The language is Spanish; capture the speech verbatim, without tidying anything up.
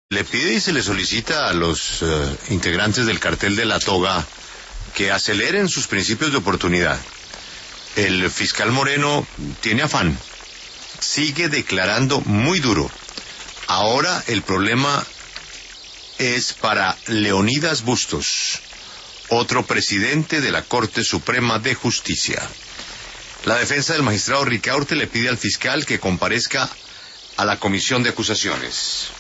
Le pide y se le solicita a los uh, integrantes del cartel de La Toga que aceleren sus principios de oportunidad. El fiscal Moreno tiene afán, sigue declarando muy duro. Ahora el problema es para Leonidas Bustos, otro presidente de la Corte Suprema de Justicia. La defensa del magistrado Ricaurte le pide al fiscal que comparezca a la comisión de acusaciones.